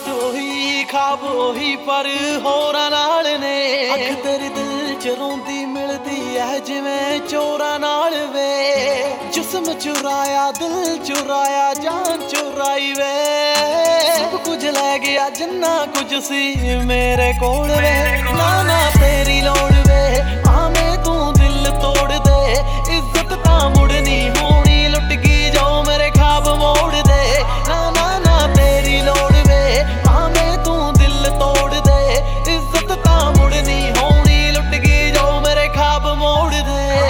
ਰਾਤ ਉਹੀ ਖਾਬ ਉਹੀ ਪਰ ਹੋਰਾਂ ਨਾਲ ਨੇ। ਅੱਖ ਤੇਰੇ ਦਿਲ ਚ ਰੋਂਦੀ ਮਿਲਦੀ ਐ ਜਿਵੇਂ ਚੋਰਾਂ ਨਾਲ ਵੇ। ਜਿਸਮ ਚੁਰਾਇਆ ਦਿਲ ਚੁਰਾਇਆ ਜਾਨ ਚੁਰਾਈ ਵੇ। ਸਭ ਕੁਝ ਲੈ ਗਿਆ ਜਿੰਨਾ ਕੁਝ ਸੀ ਮੇਰੇ ਕੋਲ ਵੇ। ਨਾ ਨਾ ਤੇਰੀ ਲੋੜ ਵੇ ਭਾਵੇਂ ਤੂੰ ਦਿਲ ਤੋੜ ਦੇ। ਇੱਜ਼ਤ ਤਾਂ ਮੁੜਨੀ ਹੋਣੀ ਲੁੱਟ ਗਈ ਜੋ ਮੇਰੇ ਖਾਬ ਮੋੜ ਦੇ। ਨਾ ਨਾ ਨਾ ਤੇਰੀ ਲੋੜ ਵੇ ਭਾਵੇਂ ਤੂੰ ਦਿਲ ਤੋੜ ਦੇ। ਇੱਜ਼ਤ ਤਾਂ ਮੁੜਨੀ ਹੋਣੀ ਲੁੱਟ ਗਈ ਜੋ ਮੇਰੇ ਖਾਬ ਮੋੜ ਦੇ।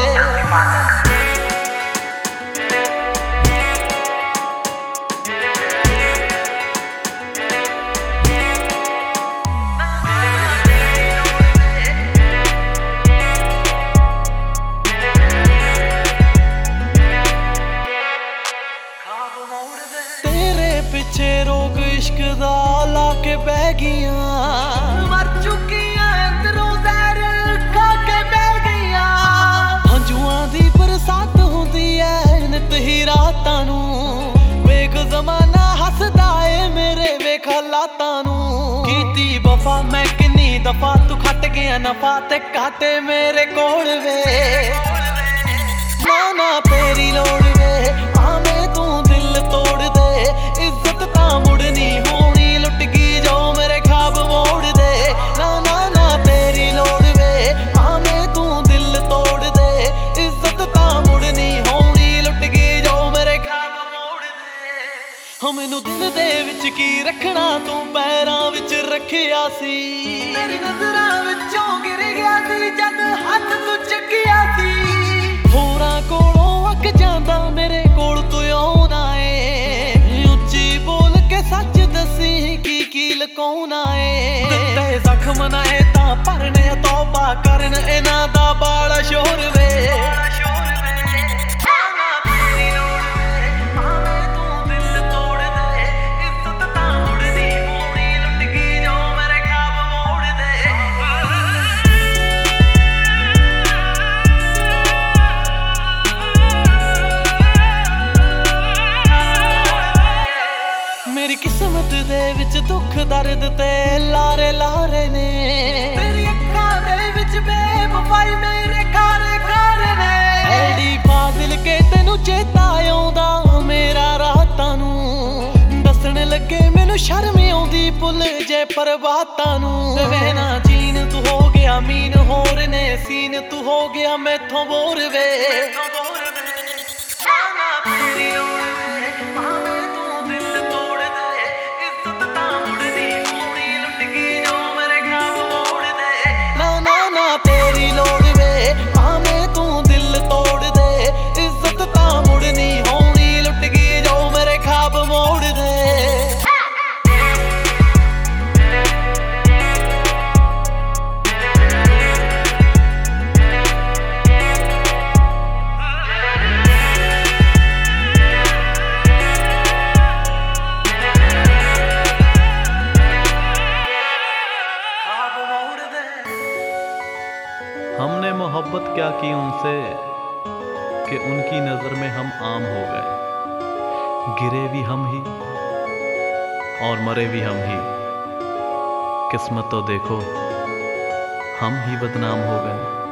ਤੇਰੇ ਪਿੱਛੇ ਰੋਗ ਇਸ਼ਕ ਦਾ ਲਾ ਕੇ ਬਹਿ ਗਈਆਂ। ਮਰ ਚੁੱਕੀਆਂ ਅੰਦਰੋਂ ਜ਼ਹਿਰ ਖਾ ਕੇ ਬਹਿ ਗਈਆਂ। ਹੰਝੂਆਂ ਦੀ ਬਰਸਾਤ ਹੁੰਦੀ ਐ ਨਿਤ ਹੀ ਰਾਤਾਂ ਨੂੰ। ਵੇਖ ਜ਼ਮਾਨਾ ਹੱਸਦਾ ਏ ਮੇਰੇ ਵੇਖ ਹਾਲਾਤਾਂ ਨੂੰ। ਕੀਤੀ ਵਫਾ ਮੈਂ ਕਿੰਨੀ ਦਫਾ ਤੂੰ ਖੱਟ ਗਿਆ ਨਫਾ ਤੇ ਕਾਤੇ ਮੇਰੇ ਕੋਲ ਵੇ। ਨਾ ਨਾ ਤੇਰੀ ਲੋੜ ਵੇ ਭਾਵੇਂ ਤੂੰ ਦਿਲ ਤੋੜ ਦੇ। ਇੱਜ਼ਤ ਤਾਂ ਮੁੜਨੀ ਹੋਣੀ ਲੁੱਟ ਗਈ ਜੋ ਮੇਰੇ ਖਾਬ ਮੋੜ ਦੇ। ਨਾ ਨਾ ਨਾ ਤੇਰੀ ਲੋੜ ਵੇ ਭਾਵੇਂ ਤੂੰ ਦਿਲ ਤੋੜ ਦੇ। ਇੱਜ਼ਤ ਤਾਂ ਮੁੜਨੀ ਹੋਣੀ ਲੁੱਟ ਗਈ ਜੋ ਮੇਰੇ ਖਾਬ ਮੋੜ ਦੇ। ਮੈਨੂੰ ਦਿਲ ਦੇ ਵਿੱਚ ਕੀ ਰੱਖਣਾ ਤੂੰ ਪੈਰਾਂ ਵਿੱਚ ਰੱਖਿਆ ਸੀ। ਤੇਰੀ ਨਜ਼ਰਾਂ ਵਿੱਚੋਂ ਗਿਰ ਗਿਆ ਸੀ ਜਦ ਹੱਥ ਤੂੰ ਚੱਕਿਆ ਸੀ। ਹੋਰਾਂ ਕੋਲੋਂ ਅੱਕ ਜਾਂਦਾ ਮੇਰੇ ਕੋਲ ਤੂੰ ਆਉਣਾ ਏ। ਉੱਚੀ ਬੋਲ ਕੇ ਸੱਚ ਦੱਸੀ ਕੀ ਲੁਕਾਉਣਾ ਏ। ਦਿੱਤੇ ਜ਼ਖਮ ਨਾ ਏ ਤਾਂ ਭਰਨੇ ਤੌਬਾ ਕਰਨ ਇਹਨਾਂ ਦਾ ਬਾਲਾ ਸ਼ੋਰ ਵੇ। ਮੇਰੀ ਕਿਸਮਤ ਦੇ ਵਿੱਚ ਦੁੱਖ ਦਰਦ ਤੇ ਲਾਰੇ ਲਾਰੇ ਨੇ। ਤੇਰੀ ਅੱਖਾਂ ਦੇ ਵਿੱਚ ਬੇਵਫਾਈ ਮੇਰੇ ਖਾਰੇ ਖਾਰੇ ਨੇ। ਐਡੀ ਫਾਜ਼ਿਲ ਕੇ ਤੈਨੂੰ ਚੇਤਾ ਆਉਂਦਾ ਮੇਰਾ ਰਾਤਾਂ ਨੂੰ। ਦੱਸਣ ਲੱਗੇ ਮੈਨੂੰ ਸ਼ਰਮ ਆਉਂਦੀ ਭੁੱਲ ਜੇ ਪਰਬਾਤਾਂ ਨੂੰ। ਵੇ ਨਾ ਜੀਨ ਤੂੰ ਹੋ ਗਿਆ ਮੀਨ ਹੋਰ ਨੇ ਸੀਨ ਤੂੰ ਹੋ ਗਿਆ ਮੈਥੋਂ ਬੋਰ ਵੇ। ਤੇਰੀ ਲੋੜ ਵੇ ਭਾਵੇਂ ਤੂੰ ਦਿਲ ਤੋੜ ਦੇ। ਇੱਜ਼ਤ ਤਾਂ ਮੁੜਨੀ ਹੋਣੀ ਲੁੱਟ ਗਈ ਜੋ ਮੇਰੇ ਖਾਬ ਮੋੜ ਦੇ। हमने मोहब्बत क्या की उनसे कि उनकी नज़र में हम आम हो गए। गिरे भी हम ही और मरे भी हम ही। किस्मत तो देखो हम ही बदनाम हो गए।